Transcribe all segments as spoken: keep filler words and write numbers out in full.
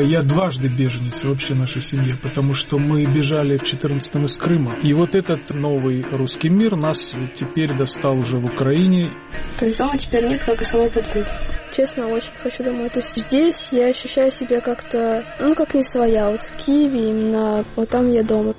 Я дважды беженец вообще нашей семье, потому что мы бежали в четырнадцатом из Крыма. И вот этот новый русский мир нас теперь достал уже в Украине. То есть дома теперь нет, как и самой подруги. Честно, очень хочу домой. То есть здесь я ощущаю себя как-то, ну, как не своя. Вот в Киеве именно, вот там я дома.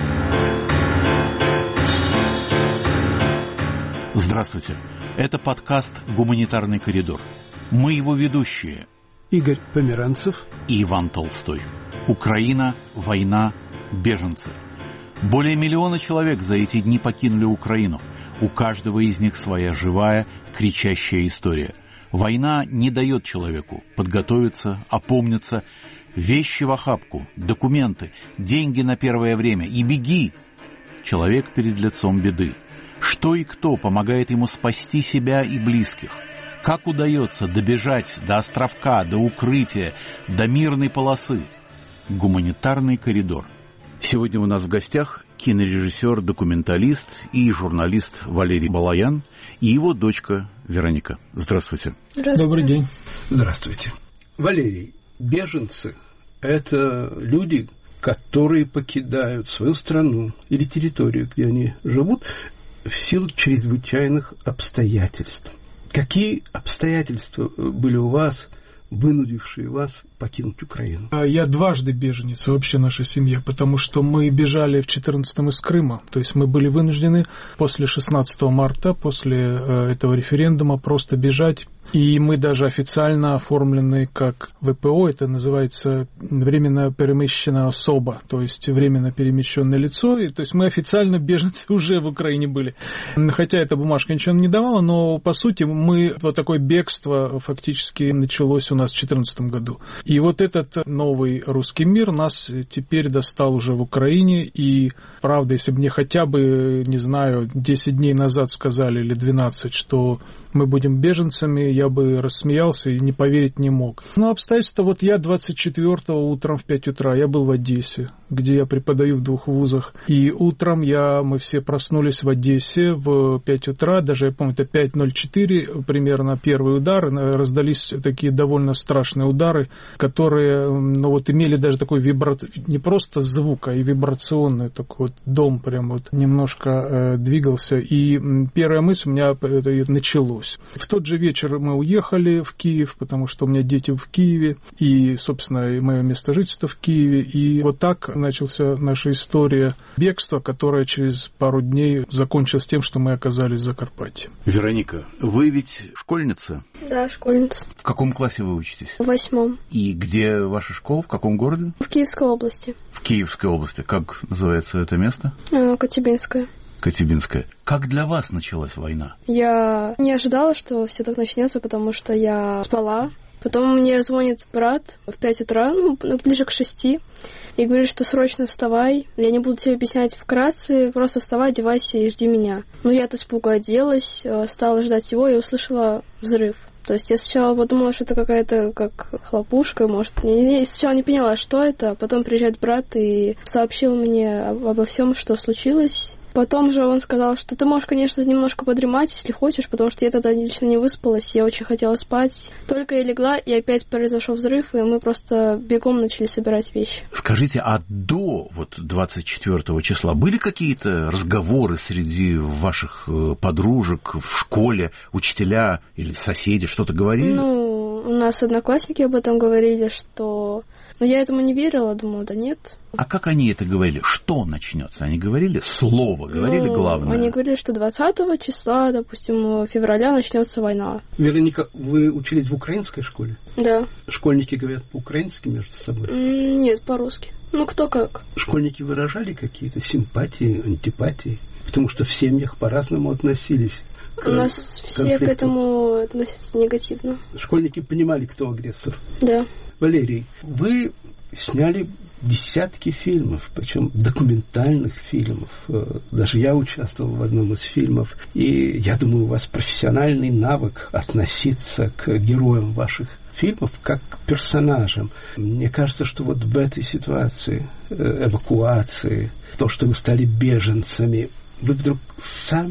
Здравствуйте. Это подкаст «Гуманитарный коридор». Мы его ведущие. Игорь Померанцев и Иван Толстой. Украина, война, беженцы. Более миллиона человек за эти дни покинули Украину. У каждого из них своя живая, кричащая история. Война не дает человеку подготовиться, опомниться. Вещи в охапку, документы, деньги на первое время и беги. Человек перед лицом беды. Что и кто помогает ему спасти себя и близких? Как удается добежать до островка, до укрытия, до мирной полосы? Гуманитарный коридор. Сегодня у нас в гостях кинорежиссер, документалист и журналист Валерий Балаян и его дочка Вероника. Здравствуйте. Здравствуйте. Добрый день. Здравствуйте. Валерий, беженцы – это люди, которые покидают свою страну или территорию, где они живут, в силу чрезвычайных обстоятельств. Какие обстоятельства были у вас, вынудившие вас покинуть Украину? Я дважды беженец вообще нашей семье, потому что мы бежали в четырнадцатом из Крыма. То есть мы были вынуждены после шестнадцатого марта, после этого референдума, просто бежать. И мы даже официально оформлены как ВПО, это называется временно перемещенная особа, то есть временно перемещенное лицо. И, то есть мы официально беженцы уже в Украине были. Хотя эта бумажка ничего не давала, но по сути мы, вот такое бегство фактически началось у нас в две тысячи четырнадцатом году. И вот этот новый русский мир нас теперь достал уже в Украине. И правда, если бы мне хотя бы, не знаю, десять дней назад сказали или двенадцать, что мы будем беженцами, я бы рассмеялся и не поверить не мог. Но обстоятельства, вот я двадцать четвёртого утром в пять утра, я был в Одессе, где я преподаю в двух вузах. И утром я, мы все проснулись в Одессе в пять утра, даже я помню, это пять ноль четыре примерно первый удар, раздались такие довольно страшные удары, которые, ну вот, имели даже такой вибра... не просто звук, а и вибрационный такой вот дом прям вот немножко э, двигался. И первая мысль у меня это началось. В тот же вечер мы уехали в Киев, потому что у меня дети в Киеве, и, собственно, и мое место жительства в Киеве. И вот так начался наша история бегства, которая через пару дней закончилась тем, что мы оказались в Закарпатье. Вероника, вы ведь школьница? Да, школьница. В каком классе вы учитесь? В восьмом. И где ваша школа? В каком городе? В Киевской области. В Киевской области. Как называется это место? Коцюбинская. Коцюбинская. Как для вас началась война? Я не ожидала, что все так начнется, потому что я спала. Потом мне звонит брат в пять утра, ну, ближе к шести, и говорит, что срочно вставай. Я не буду тебе объяснять вкратце, просто вставай, одевайся и жди меня. Ну, я от испуга оделась, стала ждать его и услышала взрыв. То есть я сначала подумала, что это какая-то как хлопушка, может. Я сначала не поняла, что это, а потом приезжает брат и сообщил мне обо всем, что случилось. Потом же он сказал, что ты можешь, конечно, немножко подремать, если хочешь, потому что я тогда лично не выспалась, я очень хотела спать. Только я легла, и опять произошел взрыв, и мы просто бегом начали собирать вещи. Скажите, а до вот двадцать четвёртого числа были какие-то разговоры среди ваших подружек в школе, учителя или соседи что-то говорили? Ну, у нас одноклассники об этом говорили, что... Но я этому не верила, думала, да нет. А как они это говорили? Что начнется? Они говорили слово, говорили ну, главное? Они говорили, что двадцатого числа, допустим, февраля начнется война. Вероника, вы учились в украинской школе? Да. Школьники говорят по-украински между собой? Нет, по-русски. Ну, кто как. Школьники выражали какие-то симпатии, антипатии? Потому что в семьях по-разному относились. У нас все к этому относятся негативно. Школьники понимали, кто агрессор? Да. Валерий, вы сняли десятки фильмов, причем документальных фильмов. Даже я участвовал в одном из фильмов. И я думаю, у вас профессиональный навык относиться к героям ваших фильмов как к персонажам. Мне кажется, что вот в этой ситуации эвакуации, то, что вы стали беженцами, вы вдруг сами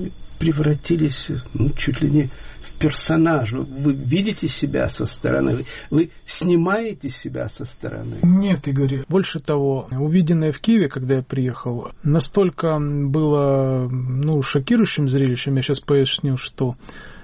превратились, ну, чуть ли не в персонажа. Вы видите себя со стороны, вы, вы снимаете себя со стороны. Нет, Игорь. Больше того, увиденное в Киеве, когда я приехал, настолько было, ну, шокирующим зрелищем, я сейчас поясню, что...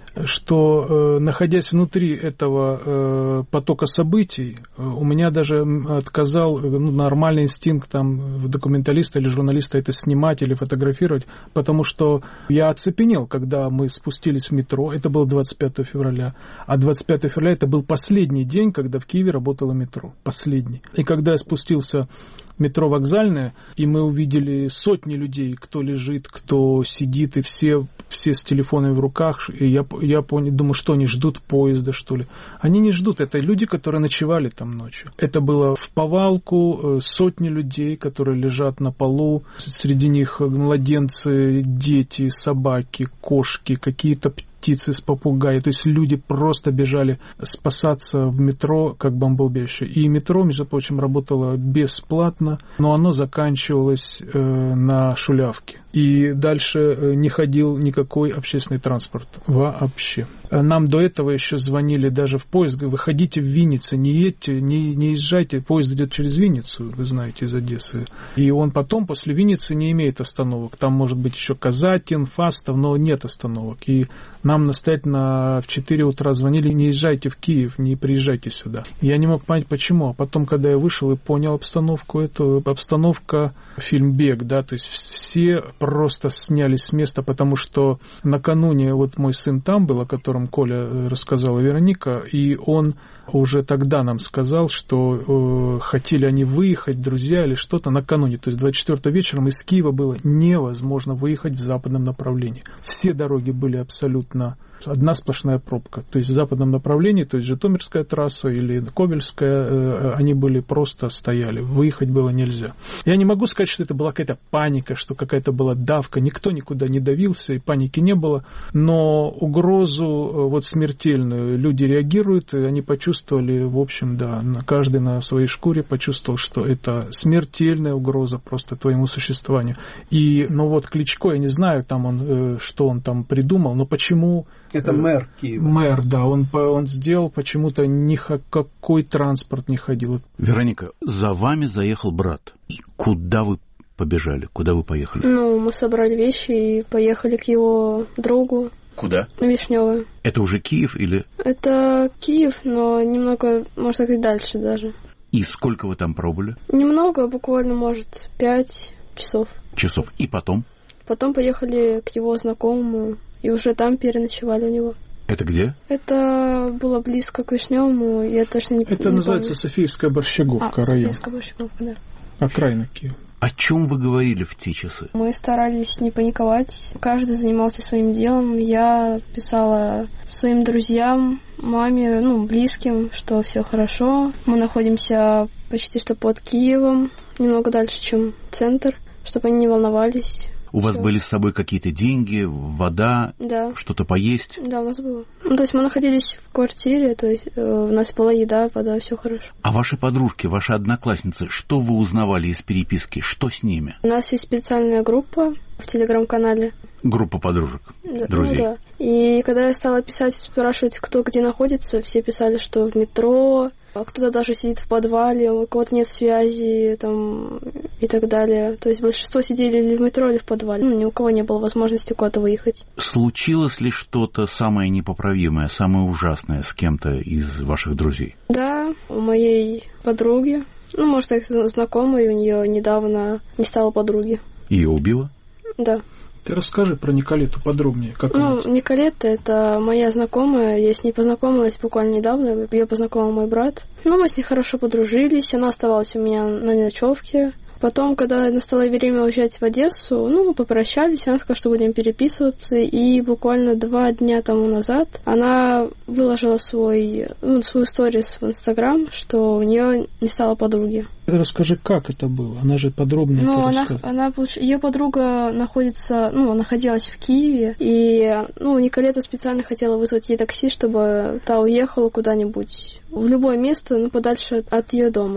что, э, находясь внутри этого э, потока событий, э, у меня даже отказал э, ну, нормальный инстинкт там, документалиста или журналиста это снимать или фотографировать, потому что я оцепенел, когда мы спустились в метро, это было двадцать пятого февраля, а двадцать пятого февраля это был последний день, когда в Киеве работало метро, последний. И когда я спустился в метро Вокзальное, и мы увидели сотни людей, кто лежит, кто сидит, и все, все с телефонами в руках, и я Я понял, думаю, что они ждут поезда, что ли. Они не ждут, это люди, которые ночевали там ночью. Это было в повалку сотни людей, которые лежат на полу. Среди них младенцы, дети, собаки, кошки, какие-то птицы с попугаи. То есть люди просто бежали спасаться в метро, как бомбоубежище. И метро, между прочим, работало бесплатно, но оно заканчивалось э, на Шулявке. И дальше не ходил никакой общественный транспорт вообще. Нам до этого еще звонили даже в поезд, говорят, выходите в Винницу, не едьте, не, не езжайте, поезд идет через Винницу, вы знаете, из Одессы. И он потом после Винницы не имеет остановок. Там может быть еще Казатин, Фастов, но нет остановок. И нам настоятельно в четыре утра звонили, не езжайте в Киев, не приезжайте сюда. Я не мог понять, почему. А потом, когда я вышел и понял обстановку, это обстановка, фильм «Бег», да, то есть все просто снялись с места, потому что накануне вот мой сын там был, о котором Коля рассказала Вероника, и он уже тогда нам сказал, что э, хотели они выехать, друзья, или что-то накануне. То есть двадцать четвёртого вечером из Киева было невозможно выехать в западном направлении. Все дороги были абсолютно одна сплошная пробка. То есть в западном направлении, то есть Житомирская трасса или Ковельская, э, они были просто стояли. Выехать было нельзя. Я не могу сказать, что это была какая-то паника, что какая-то была давка. Никто никуда не давился, и паники не было. Но угрозу э, вот смертельную люди реагируют, и они почувствовали, в общем, да, каждый на своей шкуре почувствовал, что это смертельная угроза просто твоему существованию. И, ну вот Кличко, я не знаю, там он, э, что он там придумал, но почему... Это мэр Киева. Мэр, да, он, он сделал, почему-то никакой транспорт не ходил. Вероника, за вами заехал брат. И куда вы побежали? Куда вы поехали? Ну, мы собрали вещи и поехали к его другу. Куда? На Вишнёвое. Это уже Киев или... Это Киев, но немного, можно сказать, дальше даже. И сколько вы там пробыли? Немного, буквально, может, пять часов. Часов. И потом? Потом поехали к его знакомому, и уже там переночевали у него. Это где? Это было близко к Вишнёвому, я точно не помню. Это называется Софийская Борщаговка, а, район. Софийская Борщаговка, да. Окраина Киева. О чем вы говорили в те часы? Мы старались не паниковать. Каждый занимался своим делом. Я писала своим друзьям, маме, ну, близким, что все хорошо. Мы находимся почти что под Киевом, немного дальше, чем центр, чтобы они не волновались. У вас Всё. были с собой какие-то деньги, вода, да. что-то поесть? Да, у нас было. Ну, то есть мы находились в квартире, то есть э, у нас была еда, вода, все хорошо. А ваши подружки, ваши одноклассницы, что вы узнавали из переписки? Что с ними? У нас есть специальная группа в телеграм-канале. Группа подружек, Да, друзей. Ну, да. И когда я стала писать, спрашивать, кто где находится, все писали, что в метро, а кто-то даже сидит в подвале, у кого-то нет связи там, и так далее. То есть большинство сидели или в метро, или в подвале. Ну, ни у кого не было возможности куда-то выехать. Случилось ли что-то самое непоправимое, самое ужасное с кем-то из ваших друзей? Да, у моей подруги, ну, может, так знакомой, у нее недавно не стало подруги. Ее убило? Да. Ты расскажи про Николету подробнее. Как ну, она... Николета — это моя знакомая. Я с ней познакомилась буквально недавно. Ее познакомил мой брат. Ну, мы с ней хорошо подружились. Она оставалась у меня на ночевке. Потом, когда настало время уезжать в Одессу, ну, мы попрощались, она сказала, что будем переписываться, и буквально два дня тому назад она выложила свой, ну, свою сторис в Инстаграм, что у нее не стало подруги. Расскажи, как это было? Она же подробно ну, это она, рассказывает. она, ее подруга находится, ну, находилась в Киеве, и, ну, Николета специально хотела вызвать ей такси, чтобы та уехала куда-нибудь, в любое место, но подальше от, от ее дома.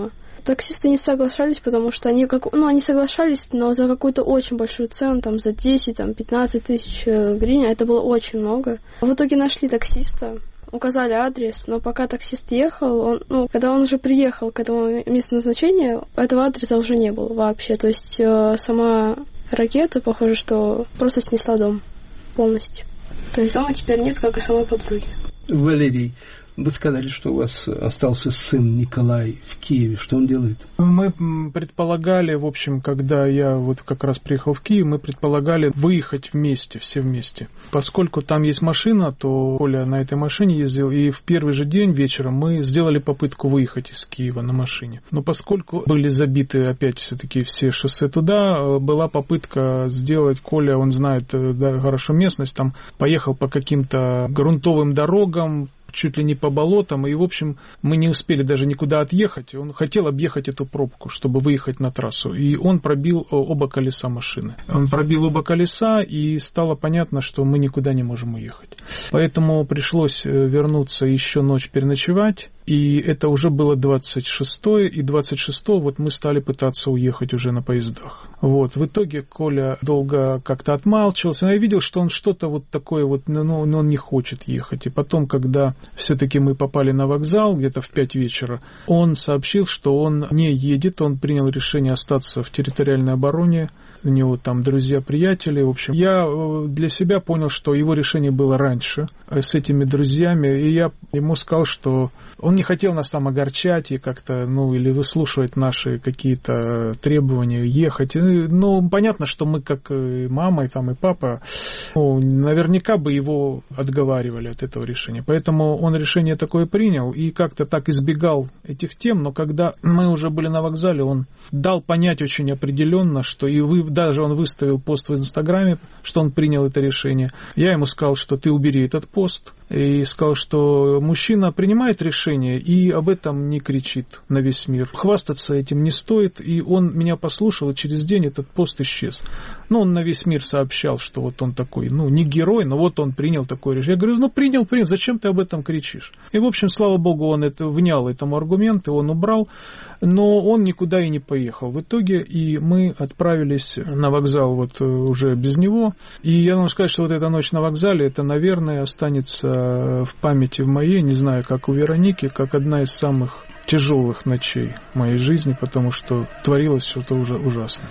Таксисты не соглашались, потому что они, как, ну, они соглашались, но за какую-то очень большую цену, там, за десять, там, пятнадцать тысяч гривен, это было очень много. В итоге нашли таксиста, указали адрес, но пока таксист ехал, он, ну, когда он уже приехал к этому месту назначения, этого адреса уже не было вообще. То есть э, сама ракета, похоже, что просто снесла дом полностью. То есть дома теперь нет, как и самой подруги. Валерий, вы сказали, что у вас остался сын Николай в Киеве. Что он делает? Мы предполагали, в общем, когда я вот как раз приехал в Киев, мы предполагали выехать вместе, все вместе. Поскольку там есть машина, то Коля на этой машине ездил, и в первый же день вечером мы сделали попытку выехать из Киева на машине. Но поскольку были забиты опять все-таки все шоссе туда, была попытка сделать, Коля, он знает, да, хорошо местность, там поехал по каким-то грунтовым дорогам, чуть ли не по болотам, и, в общем, мы не успели даже никуда отъехать. Он хотел объехать эту пробку, чтобы выехать на трассу, и он пробил оба колеса машины. Он пробил оба колеса, и стало понятно, что мы никуда не можем уехать. Поэтому пришлось вернуться еще ночь переночевать, и это уже было двадцать шестое, и двадцать шестого вот мы стали пытаться уехать уже на поездах. Вот, в итоге Коля долго как-то отмалчивался, но я видел, что он что-то вот такое вот, ну, он не хочет ехать. И потом, когда все-таки мы попали на вокзал, где-то в пять вечера, он сообщил, что он не едет, он принял решение остаться в территориальной обороне, у него там друзья-приятели, в общем. Я для себя понял, что его решение было раньше с этими друзьями, и я ему сказал, что он не хотел нас там огорчать и как-то, ну, или выслушивать наши какие-то требования, ехать. Ну, понятно, что мы, как мама и там и папа, ну, наверняка бы его отговаривали от этого решения. Поэтому он решение такое принял и как-то так избегал этих тем, но когда мы уже были на вокзале, он дал понять очень определенно, что и вы даже он выставил пост в Инстаграме, что он принял это решение. Я ему сказал, что ты убери этот пост, и сказал, что мужчина принимает решение и об этом не кричит на весь мир. Хвастаться этим не стоит, и он меня послушал, и через день этот пост исчез. Ну, он на весь мир сообщал, что вот он такой, ну, не герой, но вот он принял такое решение. Я говорю, ну, принял, принял, зачем ты об этом кричишь? И, в общем, слава богу, он это внял этому аргументу, он убрал, но он никуда и не поехал. В итоге и мы отправились на вокзал вот уже без него. И я могу сказать, что вот эта ночь на вокзале, это, наверное, останется в памяти в моей, не знаю, как у Вероники, как одна из самых тяжелых ночей в моей жизни, потому что творилось что-то уже ужасное.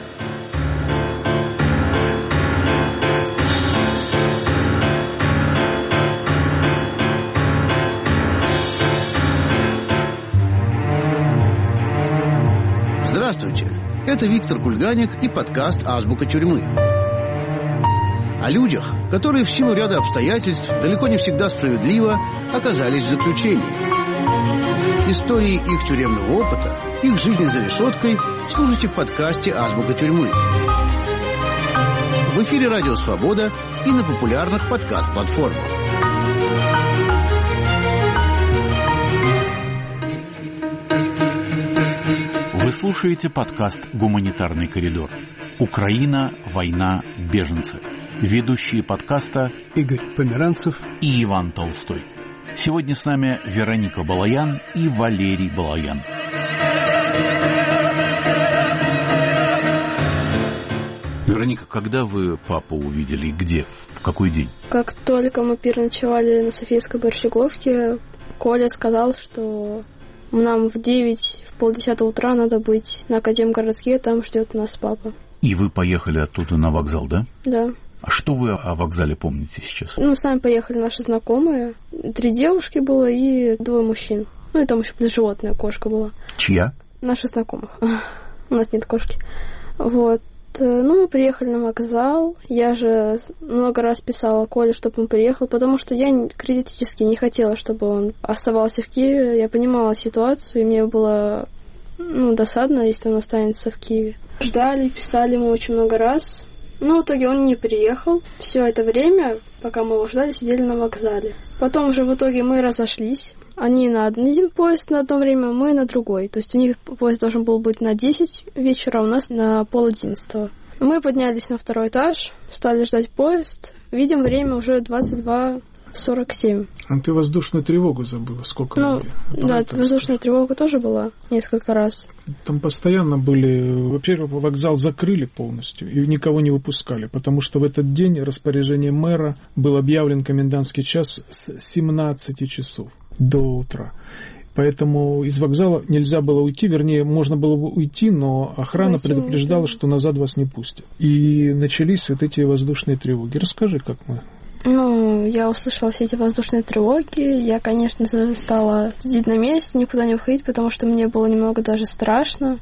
Здравствуйте, это Виктор Кульганик и подкаст «Азбука тюрьмы». О людях, которые в силу ряда обстоятельств, далеко не всегда справедливо, оказались в заключении. Истории их тюремного опыта, их жизни за решеткой слушайте в подкасте «Азбука тюрьмы». В эфире «Радио Свобода» и на популярных подкаст-платформах. Вы слушаете подкаст «Гуманитарный коридор». Украина, война, беженцы. Ведущие подкаста Игорь Померанцев и Иван Толстой. Сегодня с нами Вероника Балаян и Валерий Балаян. Вероника, когда вы папу увидели и где? В какой день? Как только мы переночевали на Софийской Борщеговке, Коля сказал, что нам в девять, в полдесятого утра надо быть на Академгородке, там ждет нас папа. И вы поехали оттуда на вокзал, да? Да. А что вы о вокзале помните сейчас? Ну, с нами поехали наши знакомые. Три девушки было и двое мужчин. Ну, и там еще плюс животное, кошка была. Чья? Наших знакомых. У нас нет кошки. Вот. Ну, мы приехали на вокзал. Я же много раз писала Коле, чтобы он приехал, потому что я критически не хотела, чтобы он оставался в Киеве. Я понимала ситуацию, и мне было, ну, досадно, если он останется в Киеве. Ждали, писали мы очень много раз. Но в итоге он не приехал. Все это время, пока мы его ждали, сидели на вокзале. Потом уже в итоге мы разошлись. Они на один поезд на одно время, мы на другой. То есть у них поезд должен был быть на десять вечера, а у нас на пол одиннадцатого. Мы поднялись на второй этаж, стали ждать поезд. Видим, время уже двадцать два сорок семь. А ты воздушную тревогу забыла? Сколько? Ну, были? да, воздушная тревога тоже была несколько раз. Там постоянно были... Во-первых, вокзал закрыли полностью и никого не выпускали, потому что в этот день распоряжение мэра был объявлен комендантский час с семнадцати часов до утра. Поэтому из вокзала нельзя было уйти, вернее, можно было бы уйти, но охрана Войти предупреждала, нельзя. Что назад вас не пустят. И начались вот эти воздушные тревоги. Расскажи, как мы... Ну, я услышала все эти воздушные тревоги. Я, конечно, стала сидеть на месте, никуда не выходить, потому что мне было немного даже страшно.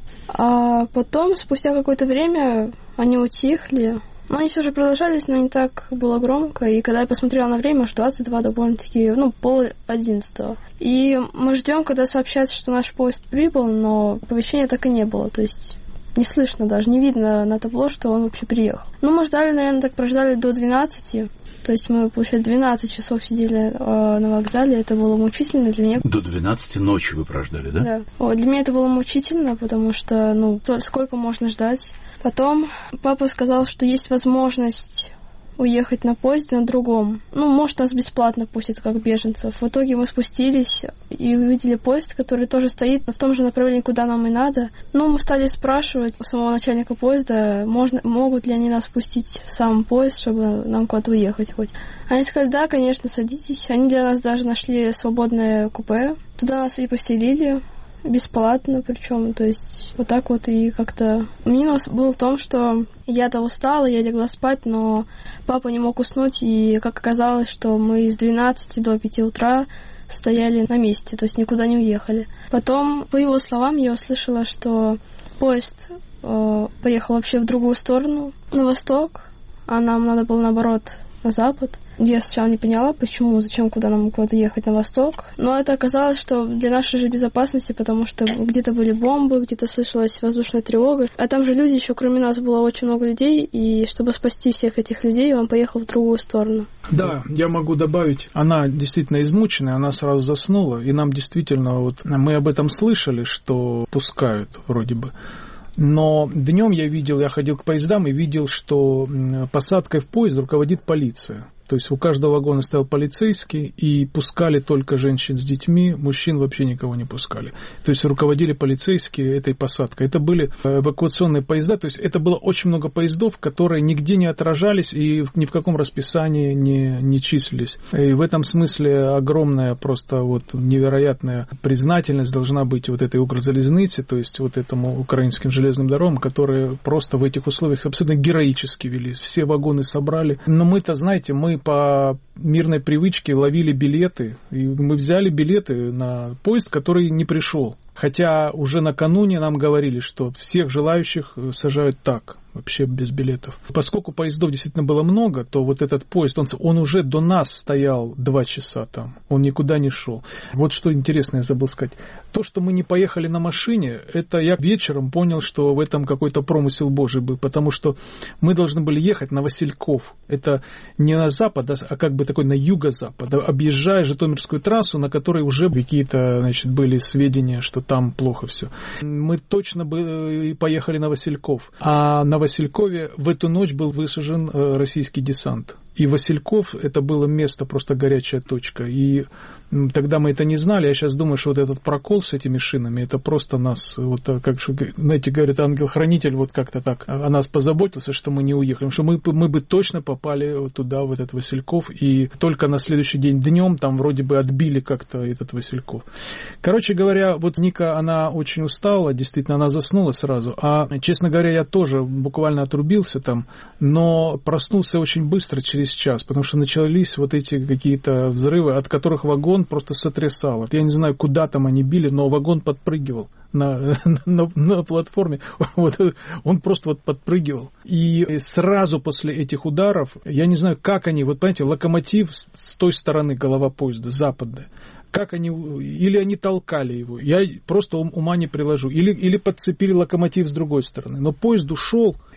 А потом, спустя какое-то время, они утихли. Но они все же продолжались, но не так было громко. И когда я посмотрела на время, аж двадцать два довольно-таки, ну, пол одиннадцатого. И мы ждем, когда сообщат, что наш поезд прибыл, но оповещения так и не было. То есть не слышно даже, не видно на табло, что он вообще приехал. Ну, мы ждали, наверное, так прождали до двенадцати. То есть мы, получается, двенадцать часов сидели э, на вокзале. Это было мучительно для меня. До двенадцати ночи вы прождали, да? Да. Вот, для меня это было мучительно, потому что, ну, сколько можно ждать. Потом папа сказал, что есть возможность уехать на поезде на другом. Ну, может, нас бесплатно пустят, как беженцев. В итоге мы спустились и увидели поезд, который тоже стоит в том же направлении, куда нам и надо. Ну, мы стали спрашивать у самого начальника поезда, можно, могут ли они нас пустить в сам поезд, чтобы нам куда-то уехать хоть. Они сказали, да, конечно, садитесь. Они для нас даже нашли свободное купе. Туда нас и поселили. Бесплатно причем, то есть вот так вот. И как-то минус был в том, что я-то устала, я легла спать, но папа не мог уснуть, и как оказалось, что мы с двенадцати до пяти утра стояли на месте, то есть никуда не уехали. Потом, по его словам, я услышала, что поезд э, поехал вообще в другую сторону, на восток, а нам надо было наоборот на запад. Я сначала не поняла, почему, зачем, куда нам куда-то ехать на восток. Но это оказалось, что для нашей же безопасности, потому что где-то были бомбы, где-то слышалась воздушная тревога. А там же люди, еще кроме нас было очень много людей, и чтобы спасти всех этих людей, он поехал в другую сторону. Да, я могу добавить, она действительно измученная, она сразу заснула, и нам действительно, вот мы об этом слышали, что пускают вроде бы. Но днем я видел, я ходил к поездам и видел, что посадкой в поезд руководит полиция. То есть у каждого вагона стоял полицейский, и пускали только женщин с детьми, мужчин вообще никого не пускали. То есть руководили полицейские этой посадкой. Это были эвакуационные поезда, то есть это было очень много поездов, которые нигде не отражались и ни в каком расписании не, не числились. И в этом смысле огромная, просто вот невероятная признательность должна быть вот этой Укрзалезнице, то есть вот этому украинским железным дорогам, которые просто в этих условиях абсолютно героически велись. Все вагоны собрали. Но мы-то, знаете, мы по мирной привычке ловили билеты, и мы взяли билеты на поезд, который не пришел. Хотя уже накануне нам говорили, что всех желающих сажают так, вообще без билетов. Поскольку поездов действительно было много, то вот этот поезд, он, он уже до нас стоял два часа там, он никуда не шел. Вот что интересно я забыл сказать. То, что мы не поехали на машине, это я вечером понял, что в этом какой-то промысел Божий был, потому что мы должны были ехать на Васильков. Это не на запад, а как бы такой на юго-запад, объезжая Житомирскую трассу, на которой уже какие-то, значит, были сведения, что там плохо все. Мы точно бы поехали на Васильков. А на Василькове в эту ночь был высажен российский десант. И Васильков, это было место, просто горячая точка. И тогда мы это не знали. Я сейчас думаю, что вот этот прокол с этими шинами, это просто нас, вот как, знаете, говорят, ангел-хранитель вот как-то так о нас позаботился, что мы не уехали. Потому что мы, мы бы точно попали вот туда, в этот Васильков. И только на следующий день днем там вроде бы отбили как-то этот Васильков. Короче говоря, вот Ника, она очень устала, действительно, она заснула сразу. А, честно говоря, я тоже буквально отрубился там, но проснулся очень быстро, через час, потому что начались вот эти какие-то взрывы, от которых вагон просто сотрясало. Я не знаю, куда там они били, но вагон подпрыгивал на, на, на платформе. Вот, он просто вот подпрыгивал. И сразу после этих ударов, я не знаю, как они, вот понимаете, локомотив с той стороны, голова поезда, западная, как они, или они толкали его, я просто ума не приложу, или, или подцепили локомотив с другой стороны. Но поезд ушел,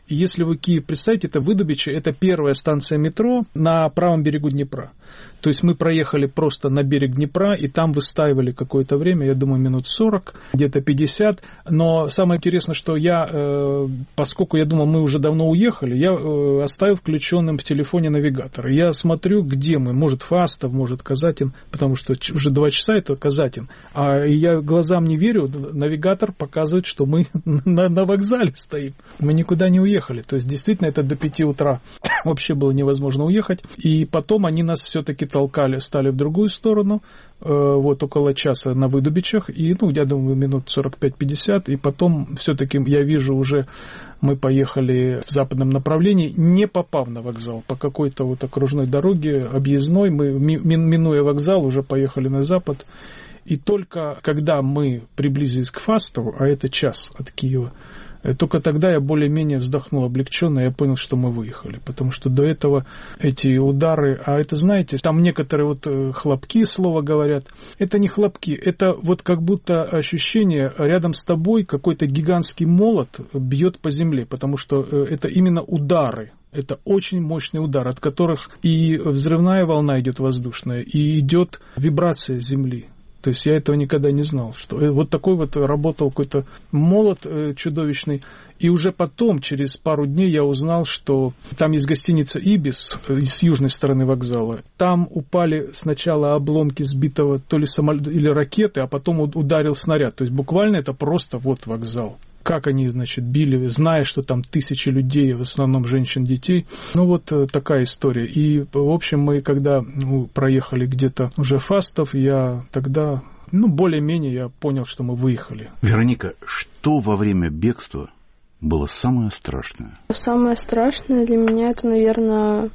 И если вы Киев представите, это Выдубичи, это первая станция метро на правом берегу Днепра. То есть мы проехали просто на берег Днепра, и там выстаивали какое-то время, я думаю, минут сорок, где-то пятьдесят. Но самое интересное, что я, э, поскольку я думал, мы уже давно уехали, я э, оставил включенным в телефоне навигатор. И я смотрю, где мы, может, Фастов, может, Казатин, потому что уже два часа это Казатин. А я глазам не верю, навигатор показывает, что мы на, на вокзале стоим. Мы никуда не уехали. То есть, действительно, это до пяти утра вообще было невозможно уехать. И потом они нас все-таки толкали, стали в другую сторону, э, вот около часа на Выдубичах, и, ну, я думаю, минут сорок пять пятьдесят, и потом все-таки я вижу уже, мы поехали в западном направлении, не попав на вокзал, по какой-то вот окружной дороге, объездной, мы, минуя вокзал, уже поехали на запад, и только когда мы приблизились к Фастову, а это час от Киева, только тогда я более-менее вздохнул облегченно, я понял, что мы выехали, потому что до этого эти удары, а это, знаете, там некоторые вот хлопки, слово говорят, это не хлопки, это вот как будто ощущение, рядом с тобой какой-то гигантский молот бьет по земле, потому что это именно удары. Это очень мощный удар, от которых и взрывная волна идет воздушная, и идет вибрация земли. То есть я этого никогда не знал, что вот такой вот работал какой-то молот чудовищный. И уже потом, через пару дней, я узнал, что там есть гостиница «Ибис» с южной стороны вокзала. Там упали сначала обломки сбитого то ли самолета или ракеты, а потом ударил снаряд. То есть буквально это просто вот вокзал. Как они, значит, били, зная, что там тысячи людей, в основном женщин, детей. Ну, вот такая история. И, в общем, мы, когда ну, проехали где-то уже Фастов, я тогда, ну, более-менее я понял, что мы выехали. Вероника, что во время бегства было самое страшное? Самое страшное для меня это, наверное,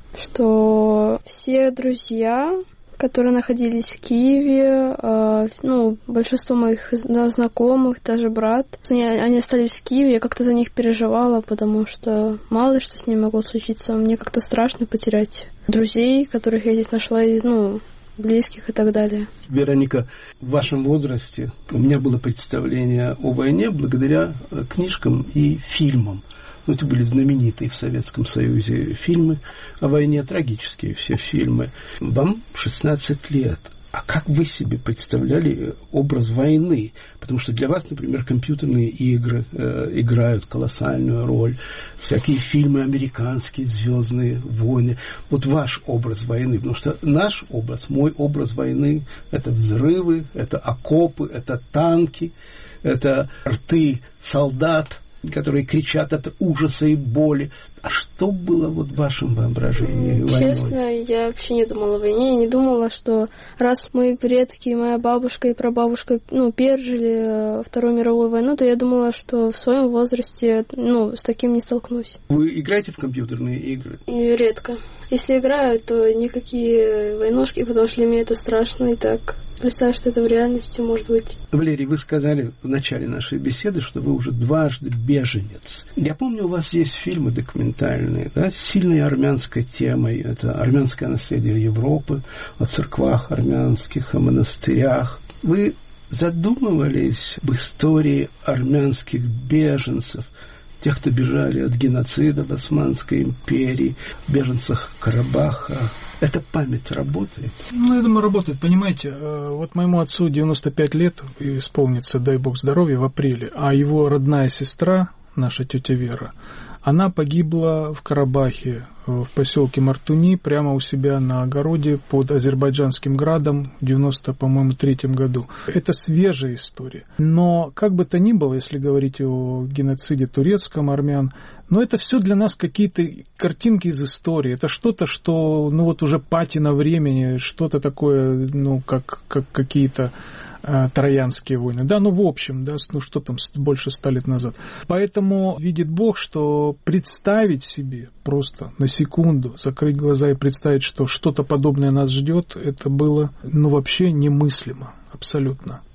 что все друзья, которые находились в Киеве, э, ну, большинство моих да, знакомых, даже брат, они, они остались в Киеве, я как-то за них переживала, потому что мало ли что с ними могло случиться, мне как-то страшно потерять друзей, которых я здесь нашла, ну, близких и так далее. Вероника, в вашем возрасте у меня было представление о войне благодаря книжкам и фильмам. Ну, это были знаменитые в Советском Союзе фильмы о войне, трагические все фильмы. Вам шестнадцать лет. А как вы себе представляли образ войны? Потому что для вас, например, компьютерные игры э, играют колоссальную роль. Всякие фильмы американские, «Звездные войны». Вот ваш образ войны. Потому что наш образ, мой образ войны – это взрывы, это окопы, это танки, это рты солдат, которые кричат от ужаса и боли. А что было вот в вашем воображении войной? Честно, я вообще не думала о войне. Я не думала, что раз мои предки, моя бабушка и прабабушка ну, пережили Вторую мировую войну, то я думала, что в своем возрасте ну, с таким не столкнусь. Вы играете в компьютерные игры? Редко. Если играю, то никакие войнушки, потому что для меня это страшно и так... Представь, что это в реальности может быть. Валерий, вы сказали в начале нашей беседы, что вы уже дважды беженец. Я помню, у вас есть фильмы документальные, да, с сильной армянской темой. Это армянское наследие Европы, о церквах армянских, о монастырях. Вы задумывались об истории армянских беженцев, тех, кто бежали от геноцида в Османской империи, беженцах Карабаха? Эта память работает? Ну, я думаю, работает. Понимаете, вот моему отцу девяносто пять лет исполнится, дай бог здоровья, в апреле, а его родная сестра, наша тетя Вера, она погибла в Карабахе, в поселке Мартуни, прямо у себя на огороде под Азербайджанским градом в девяносто, по-моему, третьем году. Это свежая история. Но как бы то ни было, если говорить о геноциде турецком армян, но это все для нас какие-то картинки из истории. Это что-то, что, ну вот уже патина времени, что-то такое, ну как, как какие-то Троянские войны. Да, ну в общем, да, ну что там больше ста лет назад. Поэтому видит Бог, что представить себе просто на секунду, закрыть глаза и представить, что что-то подобное нас ждет, это было, ну вообще немыслимо. Абсолютно.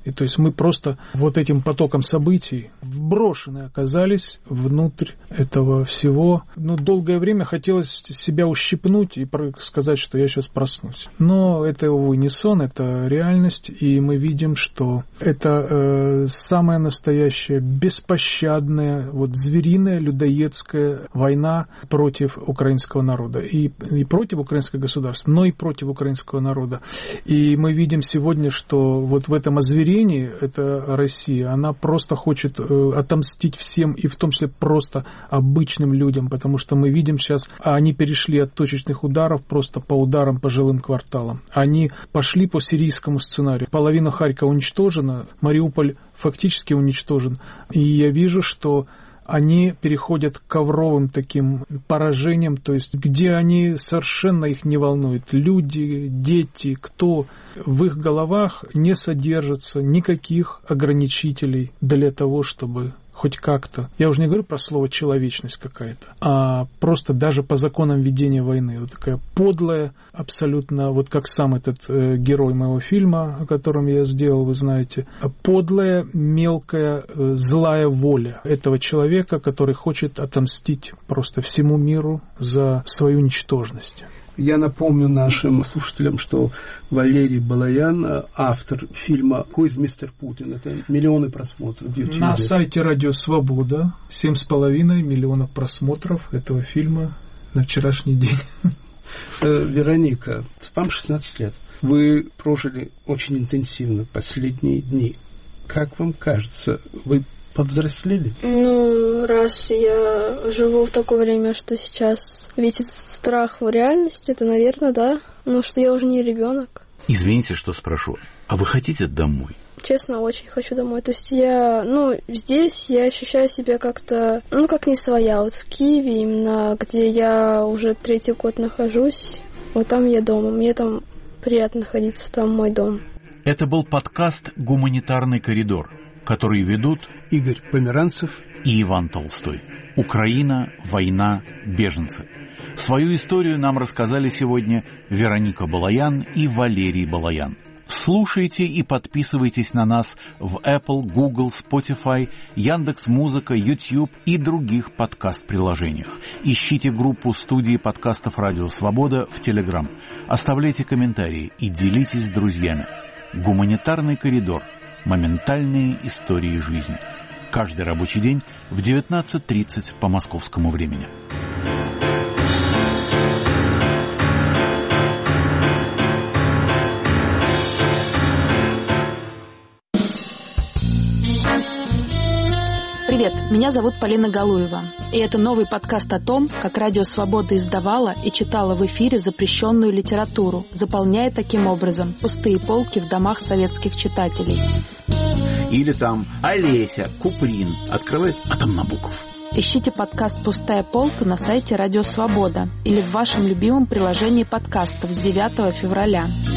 И то есть мы просто вот этим потоком событий вброшены оказались внутрь этого всего. Ну, долгое время хотелось себя ущипнуть и сказать, что я сейчас проснусь. Но это, увы, не сон, это реальность, и мы видим, что это э, самая настоящая, беспощадная, вот звериная, людоедская война против украинского народа. И, и против украинского государства, но и против украинского народа. И мы видим сегодня, что вот в этом озверении, это Россия, она просто хочет э, отомстить всем, и в том числе просто обычным людям, потому что мы видим сейчас, они перешли от точечных ударов просто по ударам по жилым кварталам. Они пошли по сирийскому сценарию. Половина Харькова уничтожена, Мариуполь фактически уничтожен. И я вижу, что они переходят к ковровым таким поражениям, то есть где они совершенно их не волнуют. Люди, дети, кто в их головах не содержится никаких ограничителей для того, чтобы хоть как-то, я уже не говорю про слово человечность какая-то, а просто даже по законам ведения войны. Вот такая подлая, абсолютно, вот как сам этот э, герой моего фильма, о котором я сделал, вы знаете, подлая, мелкая, э, злая воля этого человека, который хочет отомстить просто всему миру за свою ничтожность. Я напомню нашим слушателям, что Валерий Балаян, автор фильма «Who is мистер Путин». Это миллионы просмотров в YouTube. На сайте «Радио Свобода» семь с половиной миллионов просмотров этого фильма на вчерашний день. Вероника, вам шестнадцать лет. Вы прожили очень интенсивно последние дни. Как вам кажется, вы повзрослели? Ну, раз я живу в такое время, что сейчас видит страх в реальности, это, наверное, да. Ну, что я уже не ребенок. Извините, что спрошу. А вы хотите домой? Честно, очень хочу домой. То есть я, ну, здесь я ощущаю себя как-то, ну, как не своя. Вот в Киеве именно, где я уже третий год нахожусь, вот там я дома. Мне там приятно находиться, там мой дом. Это был подкаст «Гуманитарный коридор», который ведут Игорь Померанцев и Иван Толстой. Украина, война, беженцы. Свою историю нам рассказали сегодня Вероника Балаян и Валерий Балаян. Слушайте и подписывайтесь на нас в Apple, Google, Spotify, Яндекс.Музыка, YouTube и других подкаст-приложениях. Ищите группу студии подкастов «Радио Свобода» в Telegram. Оставляйте комментарии и делитесь с друзьями. «Гуманитарный коридор». Моментальные истории жизни. Каждый рабочий день в девятнадцать тридцать по московскому времени. Привет, меня зовут Полина Галуева, и это новый подкаст о том, как Радио Свобода издавала и читала в эфире запрещенную литературу, заполняя таким образом пустые полки в домах советских читателей. Или там Олеся, Куприн, открывает, а там Набоков. Ищите подкаст «Пустая полка» на сайте Радио Свобода или в вашем любимом приложении подкастов с девятого февраля.